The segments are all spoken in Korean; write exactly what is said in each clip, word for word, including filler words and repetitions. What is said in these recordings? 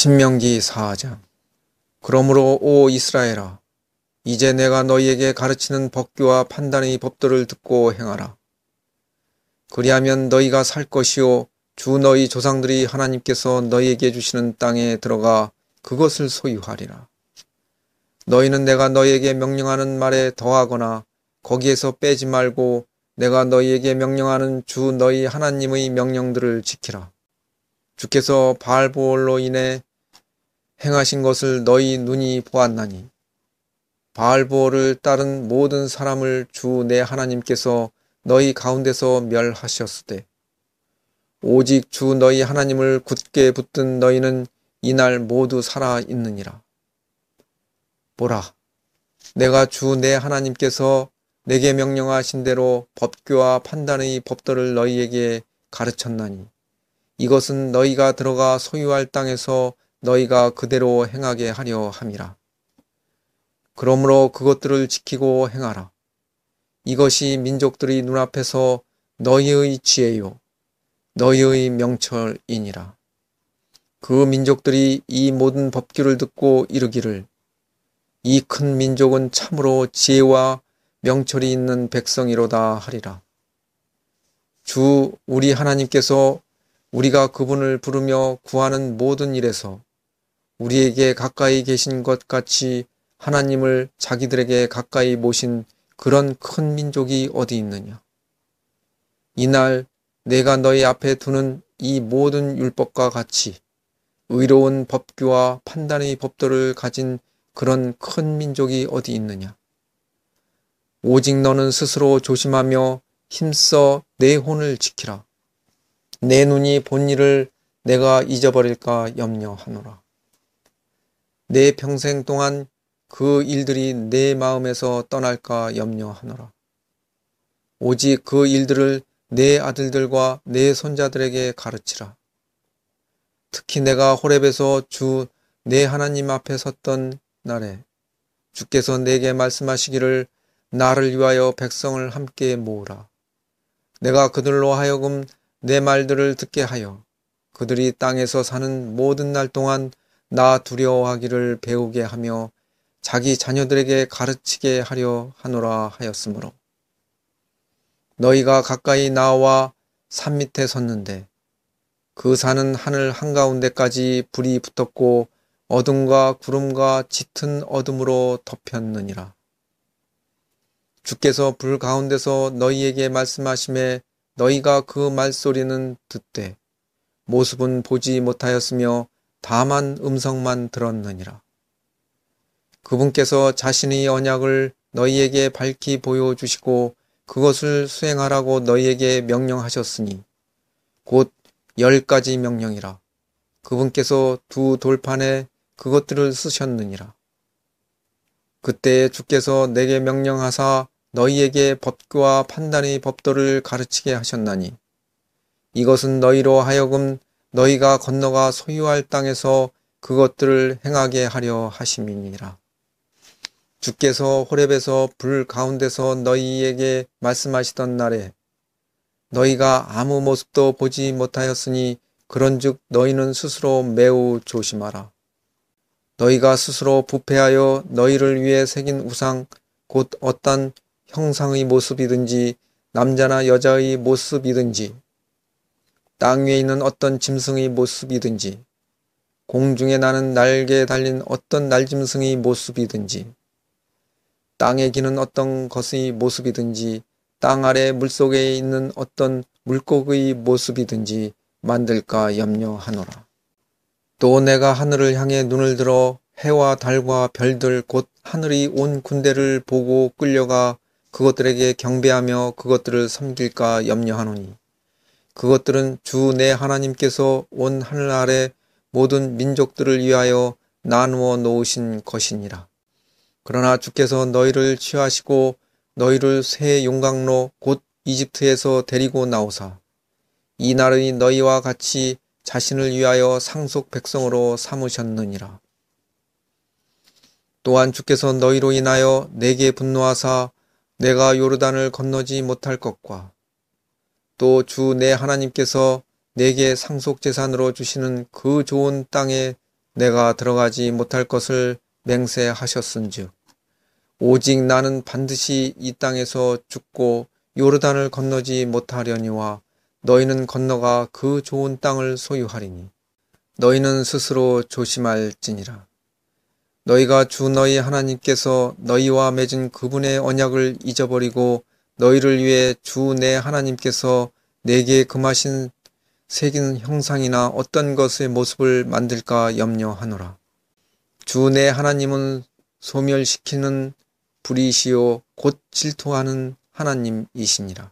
신명기 사 장. 그러므로 오 이스라엘아, 이제 내가 너희에게 가르치는 법규와 판단의 법도를 듣고 행하라. 그리하면 너희가 살 것이요 주 너희 조상들이 하나님께서 너희에게 주시는 땅에 들어가 그것을 소유하리라. 너희는 내가 너희에게 명령하는 말에 더하거나 거기에서 빼지 말고 내가 너희에게 명령하는 주 너희 하나님의 명령들을 지키라. 주께서 바알보올로 인해 행하신 것을 너희 눈이 보았나니 바알보올을 따른 모든 사람을 주 내 하나님께서 너희 가운데서 멸하셨으되 오직 주 너희 하나님을 굳게 붙든 너희는 이날 모두 살아 있느니라. 보라, 내가 주 내 하나님께서 내게 명령하신 대로 법규와 판단의 법도를 너희에게 가르쳤나니 이것은 너희가 들어가 소유할 땅에서 너희가 그대로 행하게 하려 함이라. 그러므로 그것들을 지키고 행하라. 이것이 민족들의 눈앞에서 너희의 지혜요 너희의 명철이니라. 그 민족들이 이 모든 법규를 듣고 이르기를 이 큰 민족은 참으로 지혜와 명철이 있는 백성이로다 하리라. 주 우리 하나님께서 우리가 그분을 부르며 구하는 모든 일에서 우리에게 가까이 계신 것 같이 하나님을 자기들에게 가까이 모신 그런 큰 민족이 어디 있느냐. 이날 내가 너희 앞에 두는 이 모든 율법과 같이 의로운 법규와 판단의 법도를 가진 그런 큰 민족이 어디 있느냐. 오직 너는 스스로 조심하며 힘써 내 혼을 지키라. 내 눈이 본 일을 내가 잊어버릴까 염려하노라. 내 평생 동안 그 일들이 내 마음에서 떠날까 염려하노라. 오직 그 일들을 내 아들들과 내 손자들에게 가르치라. 특히 내가 호렙에서 주 내 하나님 앞에 섰던 날에 주께서 내게 말씀하시기를 나를 위하여 백성을 함께 모으라. 내가 그들로 하여금 내 말들을 듣게 하여 그들이 땅에서 사는 모든 날 동안 나 두려워하기를 배우게 하며 자기 자녀들에게 가르치게 하려 하노라 하였으므로 너희가 가까이 나와 산 밑에 섰는데 그 산은 하늘 한가운데까지 불이 붙었고 어둠과 구름과 짙은 어둠으로 덮였느니라. 주께서 불 가운데서 너희에게 말씀하심에 너희가 그 말소리는 듣되 모습은 보지 못하였으며 다만 음성만 들었느니라. 그분께서 자신의 언약을 너희에게 밝히 보여주시고 그것을 수행하라고 너희에게 명령하셨으니 곧 열 가지 명령이라. 그분께서 두 돌판에 그것들을 쓰셨느니라. 그때 주께서 내게 명령하사 너희에게 법규와 판단의 법도를 가르치게 하셨나니 이것은 너희로 하여금 너희가 건너가 소유할 땅에서 그것들을 행하게 하려 하심이니라. 주께서 호렙에서 불 가운데서 너희에게 말씀하시던 날에 너희가 아무 모습도 보지 못하였으니 그런즉 너희는 스스로 매우 조심하라. 너희가 스스로 부패하여 너희를 위해 새긴 우상 곧 어떤 형상의 모습이든지 남자나 여자의 모습이든지 땅 위에 있는 어떤 짐승의 모습이든지 공중에 나는 날개에 달린 어떤 날짐승의 모습이든지 땅에 기는 어떤 것의 모습이든지 땅 아래 물속에 있는 어떤 물고기의 모습이든지 만들까 염려하노라. 또 내가 하늘을 향해 눈을 들어 해와 달과 별들 곧 하늘이 온 군대를 보고 끌려가 그것들에게 경배하며 그것들을 섬길까 염려하노니 그것들은 주 내 하나님께서 온 하늘 아래 모든 민족들을 위하여 나누어 놓으신 것이니라. 그러나 주께서 너희를 취하시고 너희를 새 용광로 곧 이집트에서 데리고 나오사 이 나라의 너희와 같이 자신을 위하여 상속 백성으로 삼으셨느니라. 또한 주께서 너희로 인하여 내게 분노하사 내가 요르단을 건너지 못할 것과 또 주 내 하나님께서 내게 상속재산으로 주시는 그 좋은 땅에 내가 들어가지 못할 것을 맹세하셨은즉 오직 나는 반드시 이 땅에서 죽고 요르단을 건너지 못하려니와 너희는 건너가 그 좋은 땅을 소유하리니 너희는 스스로 조심할지니라. 너희가 주 너희 하나님께서 너희와 맺은 그분의 언약을 잊어버리고 너희를 위해 주 내 하나님께서 내게 금하신 새긴 형상이나 어떤 것의 모습을 만들까 염려하노라. 주 내 하나님은 소멸시키는 불이시요 곧 질투하는 하나님이시니라.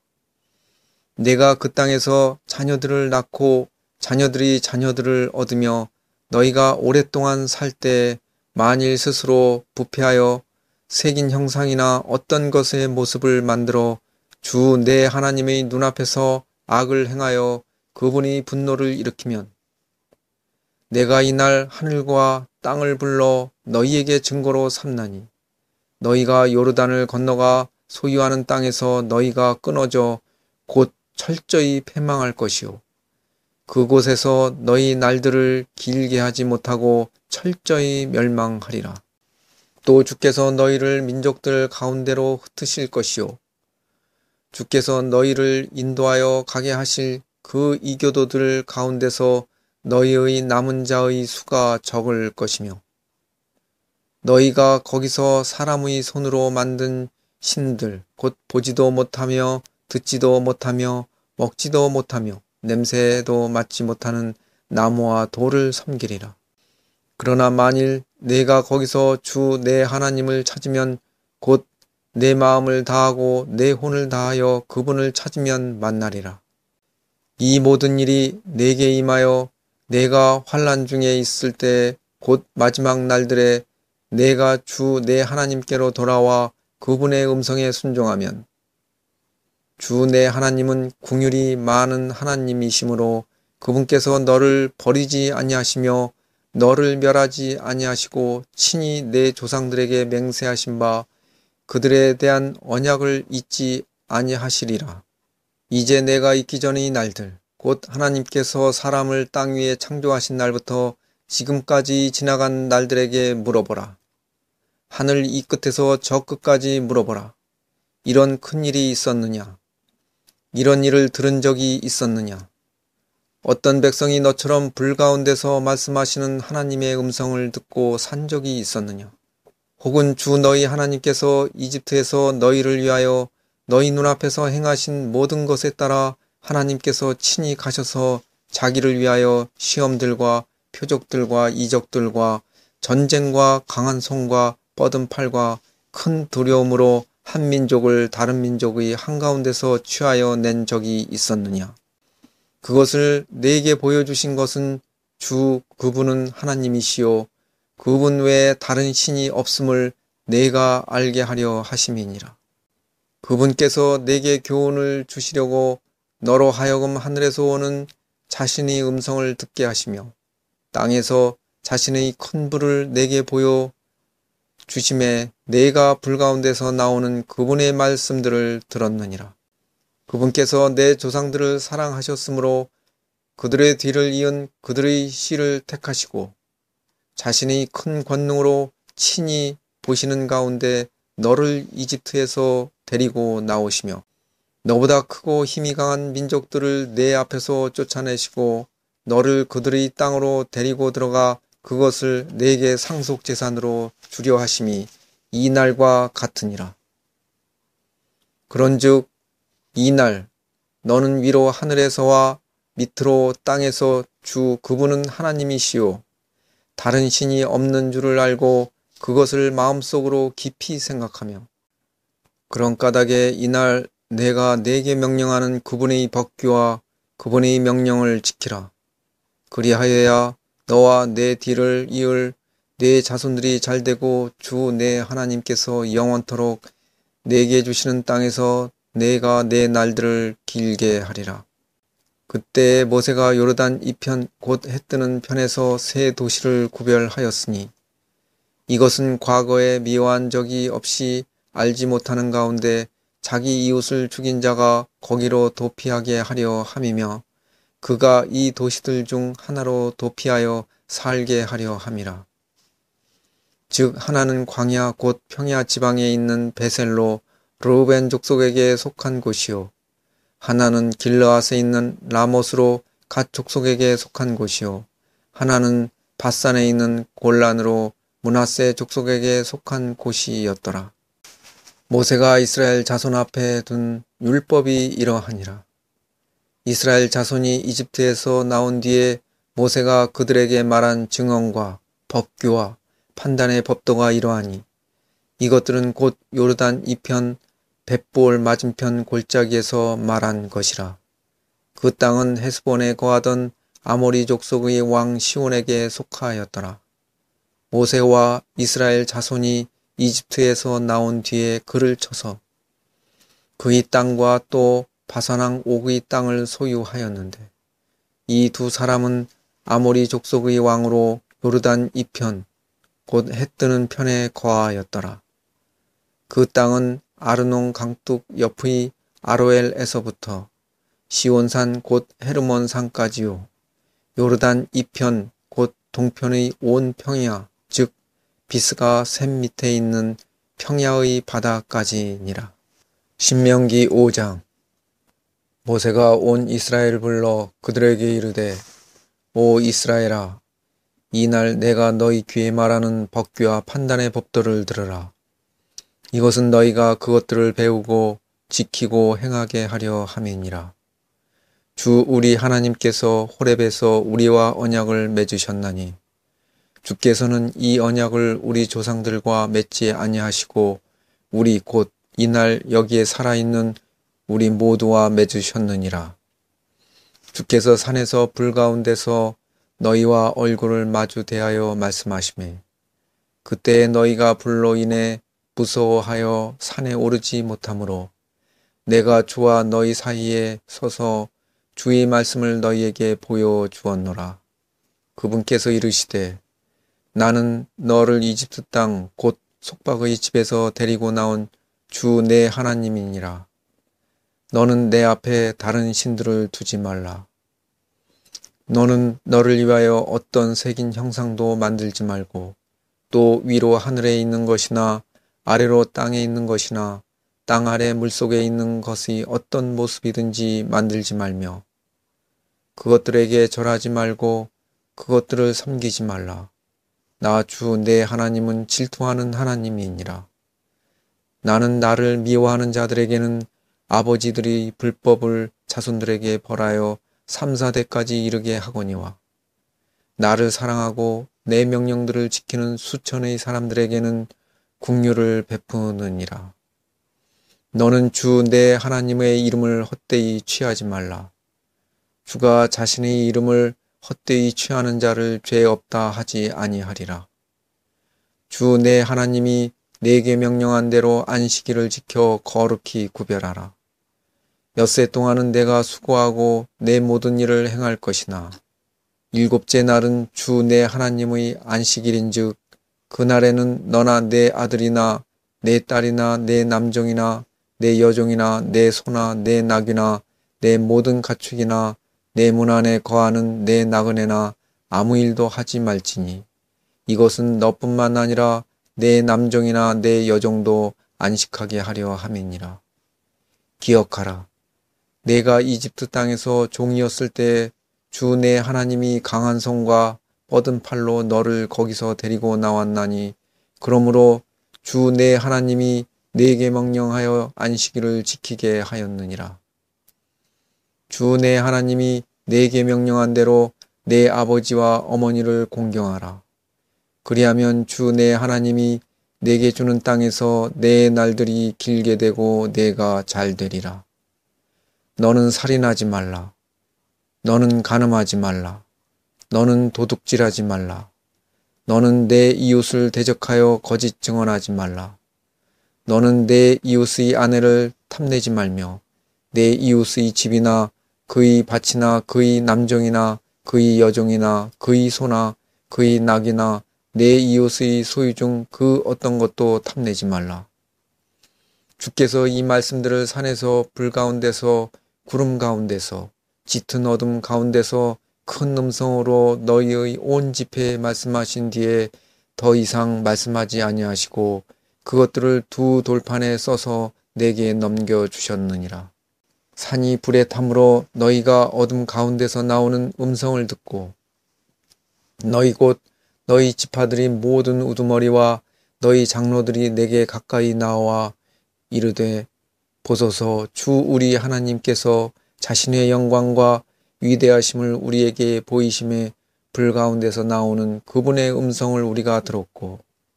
내가 그 땅에서 자녀들을 낳고 자녀들이 자녀들을 얻으며 너희가 오랫동안 살 때 만일 스스로 부패하여 새긴 형상이나 어떤 것의 모습을 만들어 주 내 하나님의 눈앞에서 악을 행하여 그분이 분노를 일으키면 내가 이날 하늘과 땅을 불러 너희에게 증거로 삼나니 너희가 요르단을 건너가 소유하는 땅에서 너희가 끊어져 곧 철저히 패망할 것이요 그곳에서 너희 날들을 길게 하지 못하고 철저히 멸망하리라. 또 주께서 너희를 민족들 가운데로 흩으실 것이요 주께서 너희를 인도하여 가게 하실 그 이교도들 가운데서 너희의 남은 자의 수가 적을 것이며 너희가 거기서 사람의 손으로 만든 신들 곧 보지도 못하며 듣지도 못하며 먹지도 못하며 냄새도 맡지 못하는 나무와 돌을 섬기리라. 그러나 만일 내가 거기서 주 내 하나님을 찾으면 곧 내 마음을 다하고 내 혼을 다하여 그분을 찾으면 만나리라. 이 모든 일이 내게 임하여 내가 환난 중에 있을 때 곧 마지막 날들에 내가 주 내 하나님께로 돌아와 그분의 음성에 순종하면 주 내 하나님은 긍휼이 많은 하나님이시므로 그분께서 너를 버리지 아니하시며 너를 멸하지 아니하시고 친히 내 조상들에게 맹세하신 바 그들에 대한 언약을 잊지 아니하시리라. 이제 내가 있기 전의 날들 곧 하나님께서 사람을 땅 위에 창조하신 날부터 지금까지 지나간 날들에게 물어보라. 하늘 이 끝에서 저 끝까지 물어보라. 이런 큰 일이 있었느냐? 이런 일을 들은 적이 있었느냐? 어떤 백성이 너처럼 불 가운데서 말씀하시는 하나님의 음성을 듣고 산 적이 있었느냐? 혹은 주 너희 하나님께서 이집트에서 너희를 위하여 너희 눈앞에서 행하신 모든 것에 따라 하나님께서 친히 가셔서 자기를 위하여 시험들과 표적들과 이적들과 전쟁과 강한 손과 뻗은 팔과 큰 두려움으로 한 민족을 다른 민족의 한가운데서 취하여 낸 적이 있었느냐? 그것을 내게 보여주신 것은 주 그분은 하나님이시요 그분 외에 다른 신이 없음을 내가 알게 하려 하심이니라. 그분께서 내게 교훈을 주시려고 너로 하여금 하늘에서 오는 자신의 음성을 듣게 하시며 땅에서 자신의 큰 불을 내게 보여 주심에 내가 불 가운데서 나오는 그분의 말씀들을 들었느니라. 그분께서 내 조상들을 사랑하셨으므로 그들의 뒤를 이은 그들의 씨를 택하시고 자신의 큰 권능으로 친히 보시는 가운데 너를 이집트에서 데리고 나오시며 너보다 크고 힘이 강한 민족들을 내 앞에서 쫓아내시고 너를 그들의 땅으로 데리고 들어가 그것을 내게 상속재산으로 주려 하심이 이 날과 같으니라. 그런즉 이 날 너는 위로 하늘에서와 밑으로 땅에서 주 그분은 하나님이시요 다른 신이 없는 줄을 알고 그것을 마음속으로 깊이 생각하며 그런 까닭에 이날 내가 내게 명령하는 그분의 법규와 그분의 명령을 지키라. 그리하여야 너와 내 뒤를 이을 내 자손들이 잘되고 주 내 하나님께서 영원토록 내게 주시는 땅에서 내가 내 날들을 길게 하리라. 그때 모세가 요르단 이편 곧 해뜨는 편에서 세 도시를 구별하였으니 이것은 과거에 미워한 적이 없이 알지 못하는 가운데 자기 이웃을 죽인 자가 거기로 도피하게 하려 함이며 그가 이 도시들 중 하나로 도피하여 살게 하려 함이라. 즉 하나는 광야 곧 평야 지방에 있는 베셀로 르우벤 족속에게 속한 곳이요, 하나는 길르앗에 있는 라못으로 갓 족속에게 속한 곳이요, 하나는 바산에 있는 골란으로 므낫세 족속에게 속한 곳이었더라. 모세가 이스라엘 자손 앞에 둔 율법이 이러하니라. 이스라엘 자손이 이집트에서 나온 뒤에 모세가 그들에게 말한 증언과 법규와 판단의 법도가 이러하니, 이것들은 곧 요르단 이편 벳볼 맞은편 골짜기에서 말한 것이라. 그 땅은 헤스본에 거하던 아모리 족속의 왕 시온에게 속하였더라. 모세와 이스라엘 자손이 이집트에서 나온 뒤에 그를 쳐서 그의 땅과 또 바산왕 옥의 땅을 소유하였는데, 이 두 사람은 아모리 족속의 왕으로 요르단 이편 곧 해뜨는 편에 거하였더라. 그 땅은 아르논 강둑 옆의 아로엘에서부터 시온산 곧 헤르몬 산까지요, 요르단 이편 곧 동편의 온 평야 즉 비스가 샘 밑에 있는 평야의 바다까지니라. 신명기 오 장. 모세가 온 이스라엘을 불러 그들에게 이르되, 오 이스라엘아, 이날 내가 너희 귀에 말하는 법규와 판단의 법도를 들으라. 이것은 너희가 그것들을 배우고 지키고 행하게 하려 함이니라. 주 우리 하나님께서 호렙에서 우리와 언약을 맺으셨나니, 주께서는 이 언약을 우리 조상들과 맺지 아니하시고 우리 곧 이날 여기에 살아있는 우리 모두와 맺으셨느니라. 주께서 산에서 불 가운데서 너희와 얼굴을 마주 대하여 말씀하시매, 그때에 너희가 불로 인해 무서워하여 산에 오르지 못하므로 내가 주와 너희 사이에 서서 주의 말씀을 너희에게 보여주었노라. 그분께서 이르시되, 나는 너를 이집트 땅 곧 속박의 집에서 데리고 나온 주 내 하나님이니라. 너는 내 앞에 다른 신들을 두지 말라. 너는 너를 위하여 어떤 새긴 형상도 만들지 말고, 또 위로 하늘에 있는 것이나 아래로 땅에 있는 것이나 땅 아래 물속에 있는 것이 어떤 모습이든지 만들지 말며, 그것들에게 절하지 말고 그것들을 섬기지 말라. 나 주 내 하나님은 질투하는 하나님이니라. 나는 나를 미워하는 자들에게는 아버지들이 불법을 자손들에게 벌하여 삼사 대까지 이르게 하거니와, 나를 사랑하고 내 명령들을 지키는 수천의 사람들에게는 긍휼을 베푸느니라. 너는 주 내 하나님의 이름을 헛되이 취하지 말라. 주가 자신의 이름을 헛되이 취하는 자를 죄 없다 하지 아니하리라. 주 내 하나님이 내게 명령한 대로 안식일을 지켜 거룩히 구별하라. 엿새 동안은 내가 수고하고 내 모든 일을 행할 것이나, 일곱째 날은 주 내 하나님의 안식일인즉 그날에는 너나 내 아들이나 내 딸이나 내 남종이나 내 여종이나 내 소나 내 낙이나 내 모든 가축이나 내 문 안에 거하는 내 나그네나 아무 일도 하지 말지니, 이것은 너뿐만 아니라 내 남종이나 내 여종도 안식하게 하려 함이니라. 기억하라. 내가 이집트 땅에서 종이었을 때 주 내 하나님이 강한 손과 뻗은 팔로 너를 거기서 데리고 나왔나니, 그러므로 주 내 하나님이 내게 명령하여 안식일을 지키게 하였느니라. 주 내 하나님이 내게 명령한 대로 내 아버지와 어머니를 공경하라. 그리하면 주 내 하나님이 내게 주는 땅에서 내 날들이 길게 되고 내가 잘 되리라. 너는 살인하지 말라. 너는 간음하지 말라. 너는 도둑질하지 말라. 너는 내 이웃을 대적하여 거짓 증언하지 말라. 너는 내 이웃의 아내를 탐내지 말며, 내 이웃의 집이나 그의 밭이나 그의 남종이나 그의 여종이나 그의 소나 그의 낙이나 내 이웃의 소유 중 그 어떤 것도 탐내지 말라. 주께서 이 말씀들을 산에서 불 가운데서 구름 가운데서 짙은 어둠 가운데서 큰 음성으로 너희의 온 집회에 말씀하신 뒤에 더 이상 말씀하지 아니하시고 그것들을 두 돌판에 써서 내게 넘겨주셨느니라. 산이 불에 타므로 너희가 어둠 가운데서 나오는 음성을 듣고 너희 곧 너희 지파들이 모든 우두머리와 너희 장로들이 내게 가까이 나와 이르되 보소서 주 우리 하나님께서 자신의 영광과 위대하심을 우리에게 보이심에 불 가운데서 나오는 그분의 음성을 우리가 들었고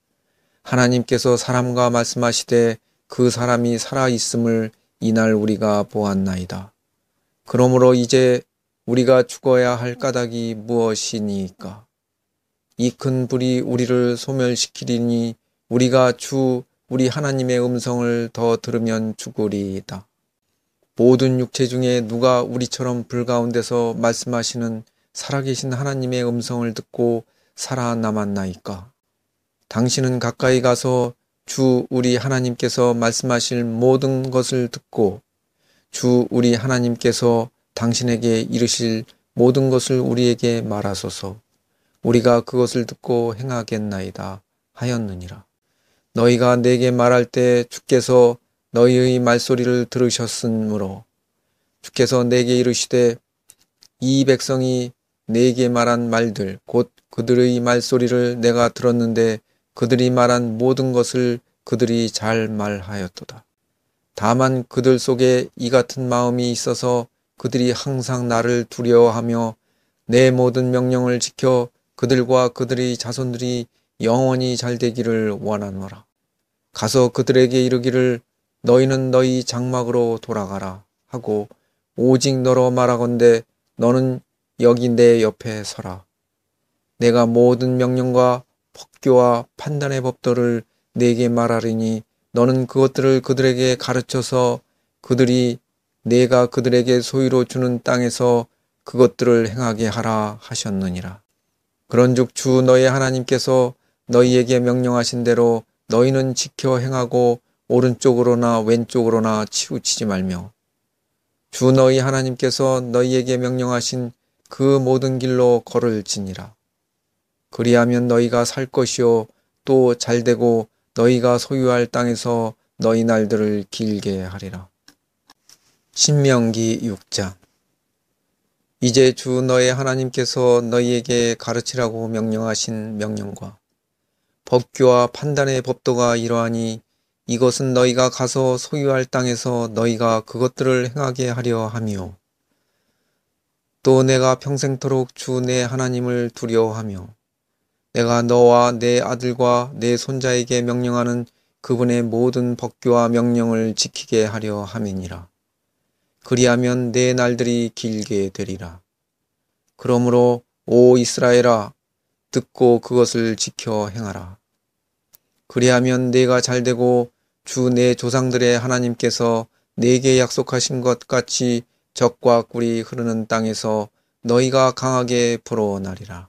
하나님께서 사람과 말씀하시되 그 사람이 살아있음을 이날 우리가 보았나이다. 그러므로 이제 우리가 죽어야 할 까닭이 무엇이니까? 이 큰 불이 우리를 소멸시키리니 우리가 주 우리 하나님의 음성을 더 들으면 죽으리이다. 모든 육체 중에 누가 우리처럼 불 가운데서 말씀하시는 살아계신 하나님의 음성을 듣고 살아남았나이까? 당신은 가까이 가서 주 우리 하나님께서 말씀하실 모든 것을 듣고 주 우리 하나님께서 당신에게 이르실 모든 것을 우리에게 말하소서. 우리가 그것을 듣고 행하겠나이다 하였느니라. 너희가 내게 말할 때 주께서 너희의 말소리를 들으셨으므로 주께서 내게 이르시되 이 백성이 내게 말한 말들 곧 그들의 말소리를 내가 들었는데 그들이 말한 모든 것을 그들이 잘 말하였도다. 다만 그들 속에 이 같은 마음이 있어서 그들이 항상 나를 두려워하며 내 모든 명령을 지켜 그들과 그들의 자손들이 영원히 잘되기를 원하노라. 가서 그들에게 이르기를 너희는 너희 장막으로 돌아가라 하고 오직 너로 말하건대 너는 여기 내 옆에 서라. 내가 모든 명령과 법교와 판단의 법도를 내게 말하리니 너는 그것들을 그들에게 가르쳐서 그들이 내가 그들에게 소유로 주는 땅에서 그것들을 행하게 하라 하셨느니라. 그런즉 주 너희 하나님께서 너희에게 명령하신 대로 너희는 지켜 행하고 오른쪽으로나 왼쪽으로나 치우치지 말며 주 너희 하나님께서 너희에게 명령하신 그 모든 길로 걸을지니라. 그리하면 너희가 살 것이요 또 잘되고 너희가 소유할 땅에서 너희 날들을 길게 하리라. 신명기 육 장. 이제 주 너희 하나님께서 너희에게 가르치라고 명령하신 명령과 법규와 판단의 법도가 이러하니 이것은 너희가 가서 소유할 땅에서 너희가 그것들을 행하게 하려 함이요. 또 내가 평생토록 주 내 하나님을 두려워하며 내가 너와 내 아들과 내 손자에게 명령하는 그분의 모든 법규와 명령을 지키게 하려 함이니라. 그리하면 내 날들이 길게 되리라. 그러므로 오 이스라엘아 듣고 그것을 지켜 행하라. 그리하면 내가 잘되고 주 내 조상들의 하나님께서 내게 약속하신 것 같이 젖과 꿀이 흐르는 땅에서 너희가 강하게 불어나리라.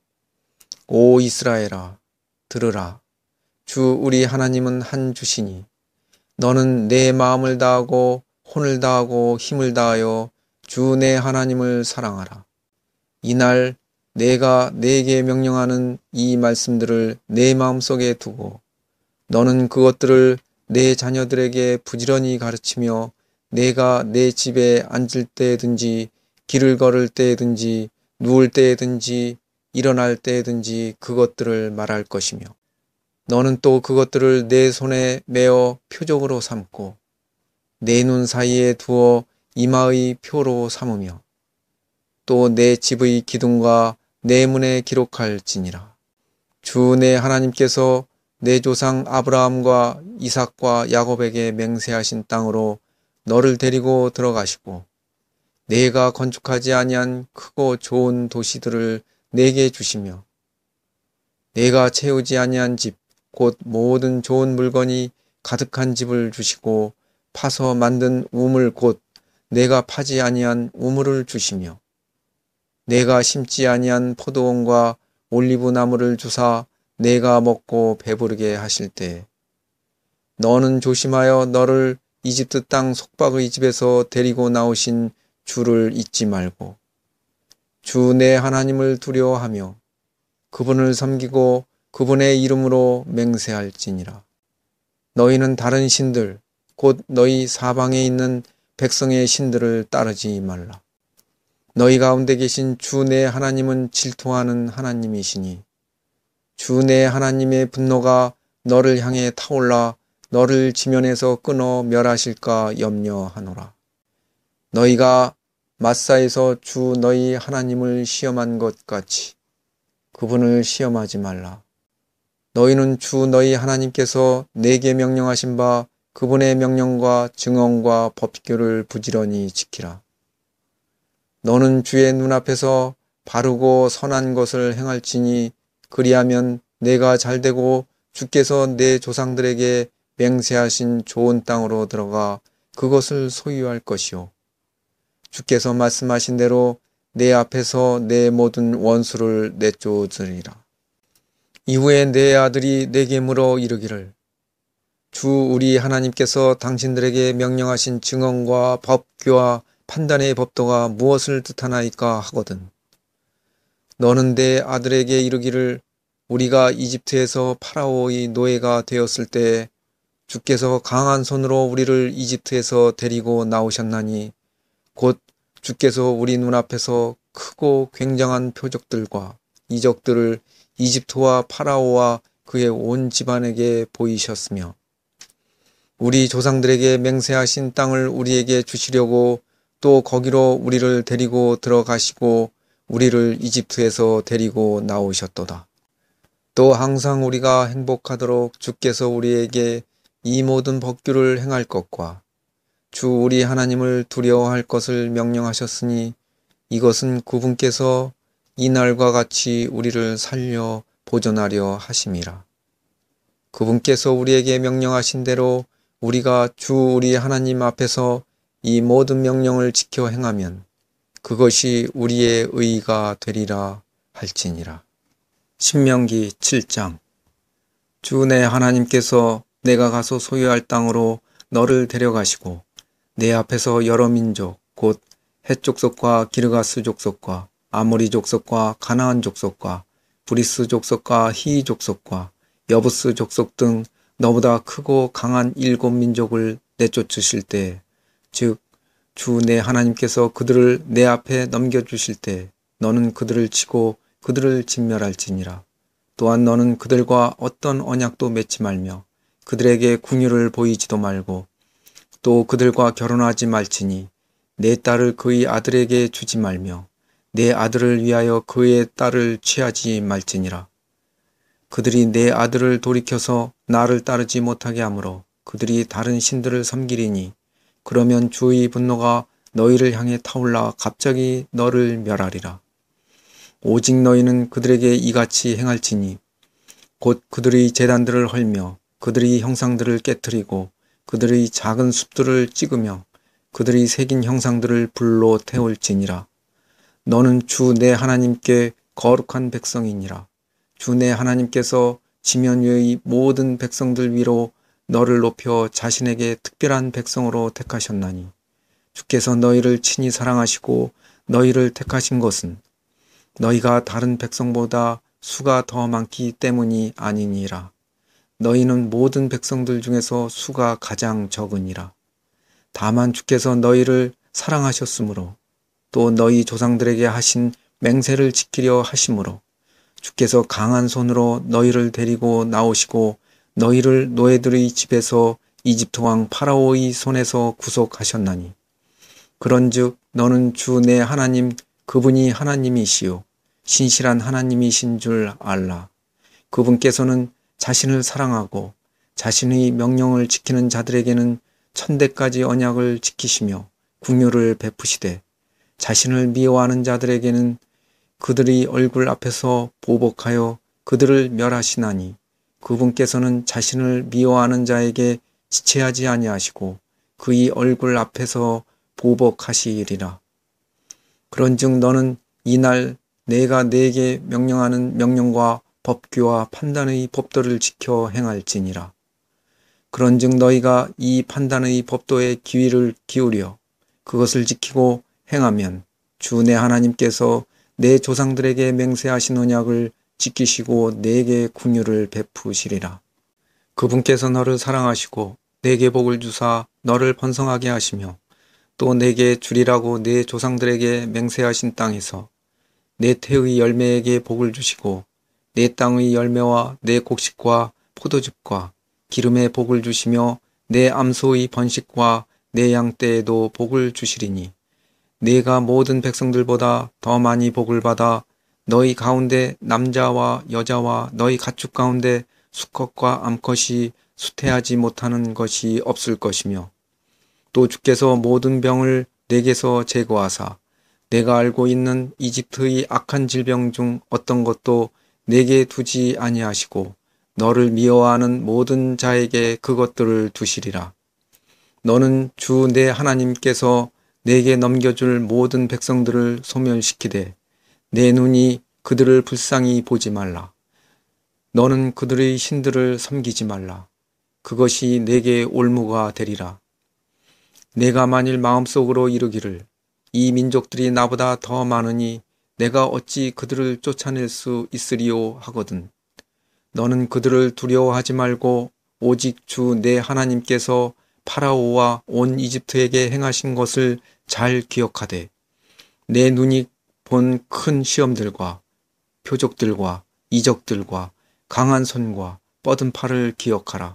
오 이스라엘아 들으라. 주 우리 하나님은 한 주시니 너는 내 마음을 다하고 혼을 다하고 힘을 다하여 주 내 하나님을 사랑하라. 이날 내가 내게 명령하는 이 말씀들을 내 마음속에 두고 너는 그것들을 내 자녀들에게 부지런히 가르치며 내가 내 집에 앉을 때든지 길을 걸을 때든지 누울 때든지 일어날 때든지 그것들을 말할 것이며 너는 또 그것들을 내 손에 메어 표적으로 삼고 내 눈 사이에 두어 이마의 표로 삼으며 또 내 집의 기둥과 내 문에 기록할지니라. 주 내 하나님께서 내 조상 아브라함과 이삭과 야곱에게 맹세하신 땅으로 너를 데리고 들어가시고 내가 건축하지 아니한 크고 좋은 도시들을 내게 주시며 내가 채우지 아니한 집 곧 모든 좋은 물건이 가득한 집을 주시고 파서 만든 우물 곧 내가 파지 아니한 우물을 주시며 내가 심지 아니한 포도원과 올리브 나무를 주사 내가 먹고 배부르게 하실 때 너는 조심하여 너를 이집트 땅 속박의 집에서 데리고 나오신 주를 잊지 말고 주 내 하나님을 두려워하며 그분을 섬기고 그분의 이름으로 맹세할지니라. 너희는 다른 신들 곧 너희 사방에 있는 백성의 신들을 따르지 말라. 너희 가운데 계신 주 내 하나님은 질투하는 하나님이시니 주 내 하나님의 분노가 너를 향해 타올라 너를 지면에서 끊어 멸하실까 염려하노라. 너희가 마사에서 주 너희 하나님을 시험한 것 같이 그분을 시험하지 말라. 너희는 주 너희 하나님께서 내게 명령하신 바 그분의 명령과 증언과 법규를 부지런히 지키라. 너는 주의 눈앞에서 바르고 선한 것을 행할지니 그리하면 내가 잘되고 주께서 내 조상들에게 맹세하신 좋은 땅으로 들어가 그것을 소유할 것이요. 주께서 말씀하신 대로 내 앞에서 내 모든 원수를 내쫓으리라. 이후에 내 아들이 내게 물어 이르기를 주 우리 하나님께서 당신들에게 명령하신 증언과 법규와 판단의 법도가 무엇을 뜻하나이까 하거든. 너는 내 아들에게 이르기를 우리가 이집트에서 파라오의 노예가 되었을 때 주께서 강한 손으로 우리를 이집트에서 데리고 나오셨나니 곧 주께서 우리 눈앞에서 크고 굉장한 표적들과 이적들을 이집트와 파라오와 그의 온 집안에게 보이셨으며 우리 조상들에게 맹세하신 땅을 우리에게 주시려고 또 거기로 우리를 데리고 들어가시고 우리를 이집트에서 데리고 나오셨도다. 또 항상 우리가 행복하도록 주께서 우리에게 이 모든 법규를 행할 것과 주 우리 하나님을 두려워할 것을 명령하셨으니 이것은 그분께서 이날과 같이 우리를 살려 보존하려 하심이라. 그분께서 우리에게 명령하신 대로 우리가 주 우리 하나님 앞에서 이 모든 명령을 지켜 행하면 그것이 우리의 의가 되리라 할지니라. 신명기 칠 장. 주 내 하나님께서 내가 가서 소유할 땅으로 너를 데려가시고 내 앞에서 여러 민족 곧 헷 족속과 기르가스 족속과 아모리 족속과 가나안 족속과 브리스 족속과 히 족속과 여부스 족속 등 너보다 크고 강한 일곱 민족을 내쫓으실 때, 즉 주 내 하나님께서 그들을 내 앞에 넘겨주실 때 너는 그들을 치고 그들을 진멸할지니라. 또한 너는 그들과 어떤 언약도 맺지 말며 그들에게 궁유를 보이지도 말고 또 그들과 결혼하지 말지니 내 딸을 그의 아들에게 주지 말며 내 아들을 위하여 그의 딸을 취하지 말지니라. 그들이 내 아들을 돌이켜서 나를 따르지 못하게 하므로 그들이 다른 신들을 섬기리니 그러면 주의 분노가 너희를 향해 타올라 갑자기 너를 멸하리라. 오직 너희는 그들에게 이같이 행할지니 곧 그들의 제단들을 헐며 그들의 형상들을 깨뜨리고 그들의 작은 숲들을 찍으며 그들의 새긴 형상들을 불로 태울지니라. 너는 주 내 하나님께 거룩한 백성이니라. 주 내 하나님께서 지면 위의 모든 백성들 위로 너를 높여 자신에게 특별한 백성으로 택하셨나니 주께서 너희를 친히 사랑하시고 너희를 택하신 것은 너희가 다른 백성보다 수가 더 많기 때문이 아니니라. 너희는 모든 백성들 중에서 수가 가장 적으니라. 다만 주께서 너희를 사랑하셨으므로 또 너희 조상들에게 하신 맹세를 지키려 하심으로 주께서 강한 손으로 너희를 데리고 나오시고 너희를 노예들의 집에서 이집트 왕 파라오의 손에서 구속하셨나니 그런즉 너는 주 내 하나님 그분이 하나님이시요 신실한 하나님이신 줄 알라. 그분께서는 자신을 사랑하고 자신의 명령을 지키는 자들에게는 천대까지 언약을 지키시며 궁유를 베푸시되 자신을 미워하는 자들에게는 그들의 얼굴 앞에서 보복하여 그들을 멸하시나니 그분께서는 자신을 미워하는 자에게 지체하지 아니하시고 그의 얼굴 앞에서 보복하시리라. 그런즉 너는 이날 내가 네게 명령하는 명령과 법규와 판단의 법도를 지켜 행할지니라. 그런즉 너희가 이 판단의 법도에 귀를 기울여 그것을 지키고 행하면 주 내 하나님께서 내 조상들에게 맹세하신 언약을 지키시고 내게 긍휼을 베푸시리라. 그분께서 너를 사랑하시고 내게 복을 주사 너를 번성하게 하시며 또 내게 주리라고 내 조상들에게 맹세하신 땅에서 내 태의 열매에게 복을 주시고 내 땅의 열매와 내 곡식과 포도즙과 기름에 복을 주시며 내 암소의 번식과 내 양떼에도 복을 주시리니 네가 모든 백성들보다 더 많이 복을 받아 너희 가운데 남자와 여자와 너희 가축 가운데 수컷과 암컷이 수태하지 못하는 것이 없을 것이며 또 주께서 모든 병을 내게서 제거하사 내가 알고 있는 이집트의 악한 질병 중 어떤 것도 내게 두지 아니하시고 너를 미워하는 모든 자에게 그것들을 두시리라. 너는 주 내 하나님께서 내게 넘겨줄 모든 백성들을 소멸시키되 내 눈이 그들을 불쌍히 보지 말라. 너는 그들의 신들을 섬기지 말라. 그것이 내게 올무가 되리라. 내가 만일 마음속으로 이르기를 이 민족들이 나보다 더 많으니 내가 어찌 그들을 쫓아낼 수 있으리요 하거든. 너는 그들을 두려워하지 말고 오직 주 내 하나님께서 파라오와 온 이집트에게 행하신 것을 잘 기억하되 내 눈이 본 큰 시험들과 표적들과 이적들과 강한 손과 뻗은 팔을 기억하라.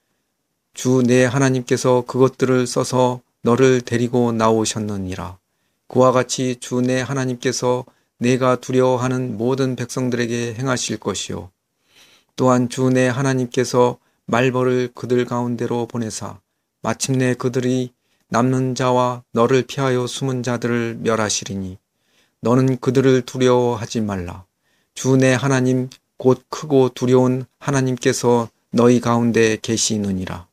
주 내 하나님께서 그것들을 써서 너를 데리고 나오셨느니라. 그와 같이 주 내 하나님께서 내가 두려워하는 모든 백성들에게 행하실 것이요. 또한 주 내 하나님께서 말벌을 그들 가운데로 보내사 마침내 그들이 남는 자와 너를 피하여 숨은 자들을 멸하시리니 너는 그들을 두려워하지 말라. 주 내 하나님 곧 크고 두려운 하나님께서 너희 가운데 계시느니라.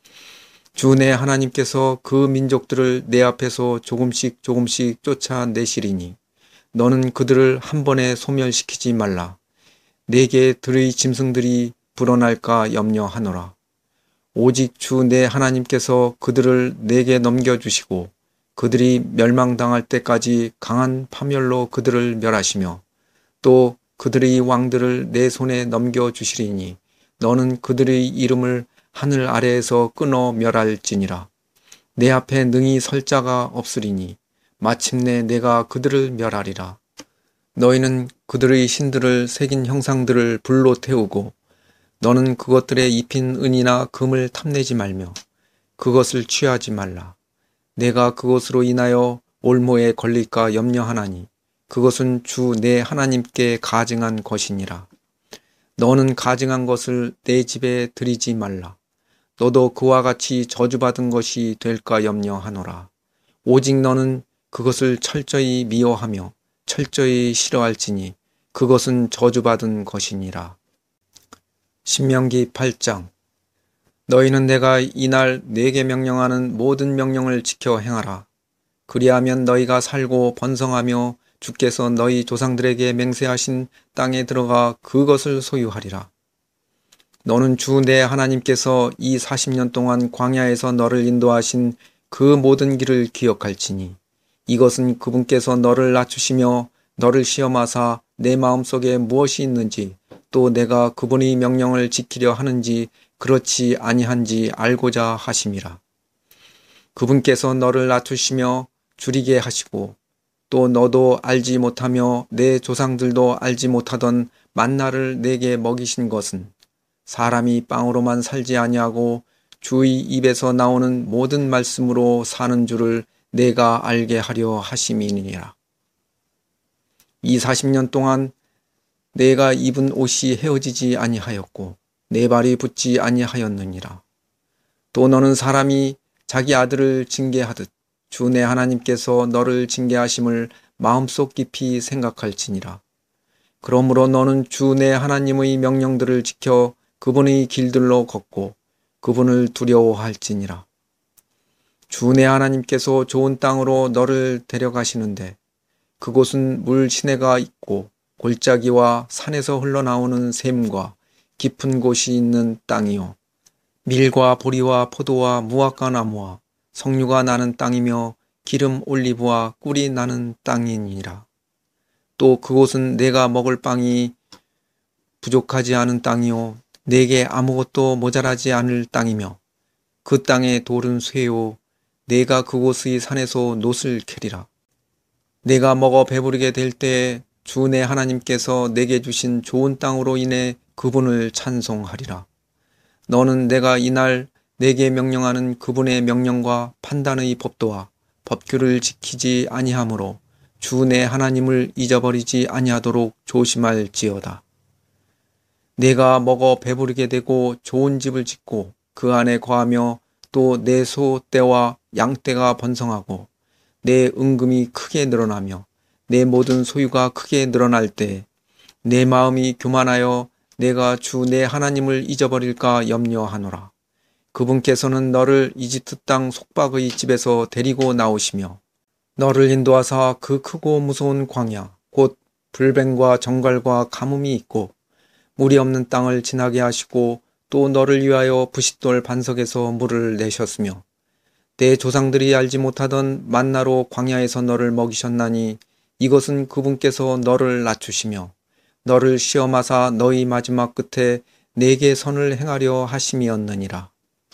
주 내 하나님께서 그 민족들을 내 앞에서 조금씩 조금씩 쫓아내시리니 너는 그들을 한 번에 소멸시키지 말라. 내게 들의 짐승들이 불어날까 염려하노라. 오직 주 내 하나님께서 그들을 내게 넘겨주시고 그들이 멸망당할 때까지 강한 파멸로 그들을 멸하시며 또 그들의 왕들을 내 손에 넘겨주시리니 너는 그들의 이름을 하늘 아래에서 끊어 멸할지니라. 내 앞에 능히 설 자가 없으리니 마침내 내가 그들을 멸하리라. 너희는 그들의 신들을 새긴 형상들을 불로 태우고 너는 그것들에 입힌 은이나 금을 탐내지 말며 그것을 취하지 말라. 내가 그것으로 인하여 올무에 걸릴까 염려하나니 그것은 주 내 하나님께 가증한 것이니라. 너는 가증한 것을 내 집에 들이지 말라. 너도 그와 같이 저주받은 것이 될까 염려하노라. 오직 너는 그것을 철저히 미워하며 철저히 싫어할지니 그것은 저주받은 것이니라. 신명기 팔 장. 너희는 내가 이날 내게 명령하는 모든 명령을 지켜 행하라. 그리하면 너희가 살고 번성하며 주께서 너희 조상들에게 맹세하신 땅에 들어가 그것을 소유하리라. 너는 주 내 하나님께서 이 사십 년 동안 광야에서 너를 인도하신 그 모든 길을 기억할지니 이것은 그분께서 너를 낮추시며 너를 시험하사 내 마음속에 무엇이 있는지 또 내가 그분의 명령을 지키려 하는지 그렇지 아니한지 알고자 하심이라. 그분께서 너를 낮추시며 줄이게 하시고 또 너도 알지 못하며 내 조상들도 알지 못하던 만나를 내게 먹이신 것은 사람이 빵으로만 살지 아니하고 주의 입에서 나오는 모든 말씀으로 사는 줄을 내가 알게 하려 하심이니라. 이 사십 년 동안 내가 입은 옷이 헤어지지 아니하였고 내 발이 붙지 아니하였느니라. 또 너는 사람이 자기 아들을 징계하듯 주 내 하나님께서 너를 징계하심을 마음속 깊이 생각할지니라. 그러므로 너는 주 내 하나님의 명령들을 지켜 그분의 길들로 걷고 그분을 두려워할지니라. 주 내 하나님께서 좋은 땅으로 너를 데려가시는데 그곳은 물 시내가 있고 골짜기와 산에서 흘러나오는 샘과 깊은 곳이 있는 땅이요 밀과 보리와 포도와 무화과 나무와 석류가 나는 땅이며 기름 올리브와 꿀이 나는 땅이니라. 또 그곳은 내가 먹을 빵이 부족하지 않은 땅이요 내게 아무것도 모자라지 않을 땅이며 그 땅의 돌은 쇠요 내가 그곳의 산에서 놋을 캐리라. 내가 먹어 배부르게 될 때에 주 내 하나님께서 내게 주신 좋은 땅으로 인해 그분을 찬송하리라. 너는 내가 이날 내게 명령하는 그분의 명령과 판단의 법도와 법규를 지키지 아니하므로 주 내 하나님을 잊어버리지 아니하도록 조심할지어다. 내가 먹어 배부르게 되고 좋은 집을 짓고 그 안에 거하며 또 내 소 떼와 양 떼가 번성하고 내 은금이 크게 늘어나며 내 모든 소유가 크게 늘어날 때 내 마음이 교만하여 내가 주 내 하나님을 잊어버릴까 염려하노라. 그분께서는 너를 이집트 땅 속박의 집에서 데리고 나오시며 너를 인도하사 그 크고 무서운 광야 곧 불뱀과 정갈과 가뭄이 있고 물이 없는 땅을 지나게 하시고 또 너를 위하여 부싯돌 반석에서 물을 내셨으며 내 조상들이 알지 못하던 만나로 광야에서 너를 먹이셨나니 이것은 그분께서 너를 낮추시며 너를 시험하사 너희 마지막 끝에 내게 선을 행하려 하심이었느니라.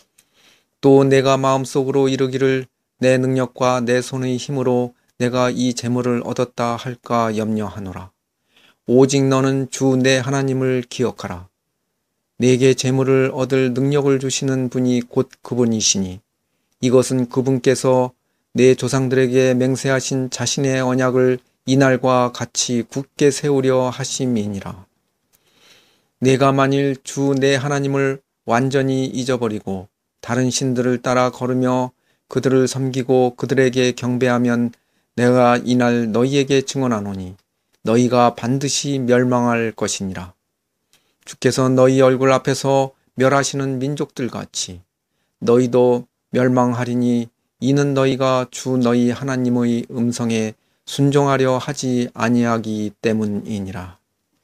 또 내가 마음속으로 이르기를 내 능력과 내 손의 힘으로 내가 이 재물을 얻었다 할까 염려하노라. 오직 너는 주 내 하나님을 기억하라. 내게 재물을 얻을 능력을 주시는 분이 곧 그분이시니 이것은 그분께서 내 조상들에게 맹세하신 자신의 언약을 이날과 같이 굳게 세우려 하심이니라. 내가 만일 주 내 하나님을 완전히 잊어버리고 다른 신들을 따라 걸으며 그들을 섬기고 그들에게 경배하면 내가 이날 너희에게 증언하노니 너희가 반드시 멸망할 것이니라. 주께서 너희 얼굴 앞에서 멸하시는 민족들같이 너희도 멸망하리니 이는 너희가 주 너희 하나님의 음성에 순종하려 하지 아니하기 때문이니라.